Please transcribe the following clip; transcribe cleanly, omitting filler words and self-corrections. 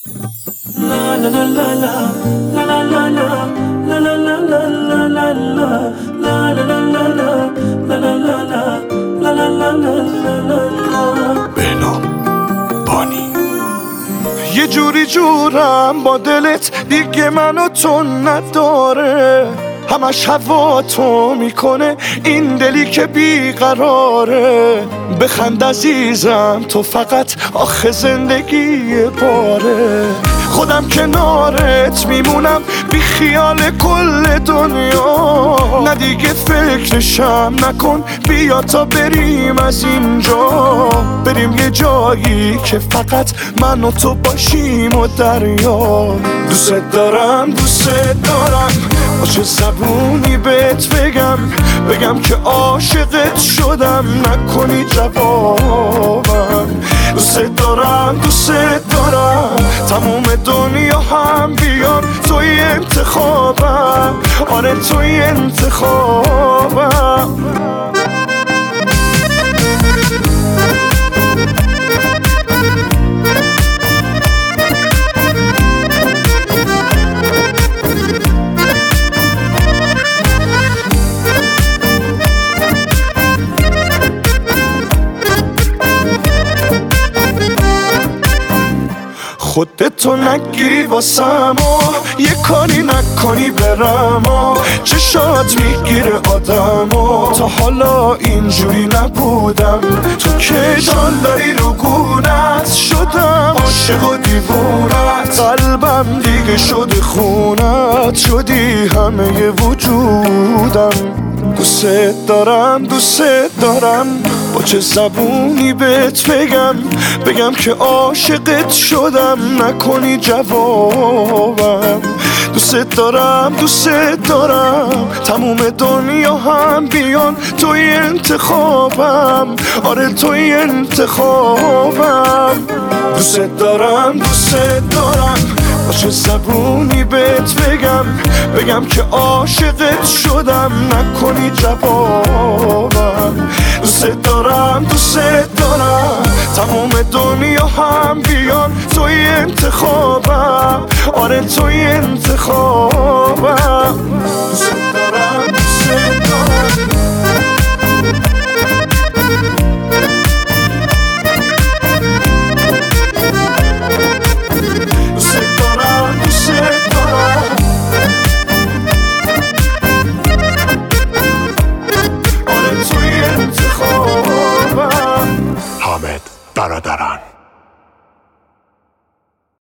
بنام بانی یه جوری جورم با دلت دیگه منو تو نداره، همش هوا تو میکنه این دلی که بیقراره. بخند عزیزم تو فقط آخه زندگی باره، خودم کنارت میمونم بی خیال کل دنیا. نه دیگه فکرشم نکن، بیا تا بریم از اینجا، بریم یه جایی که فقط من و تو باشیم و دریا. دوست دارم دوست دارم، با چه زبونی بهت بگم که عاشقت شدم، نکنی جوابم. دوست دارم تموم دنیا هم بیان توی انتخابم، آره توی انتخابم. خودتو نگیری واسم و یه کاری نکنی برم و چشات میگیره آدم و تا حالا اینجوری نبودم. تو که جان داری رو گونت شدم، عاشق و دیوونت، قلبم دیگه شده خونت، شدی همه وجودم. دوست دارم با چه زبونی بهت بگم که عاشقت شدم، نکنی جوابم. دوست دارم تموم دنیا هم بیان توی انتخابم، آره توی انتخابم. دوست دارم با چه زبونی بهت بگم که عاشقت شدم، نکنی جوابم. دوست دارم تموم دنیا هم بیان توی انتخابم، آره توی انتخابم.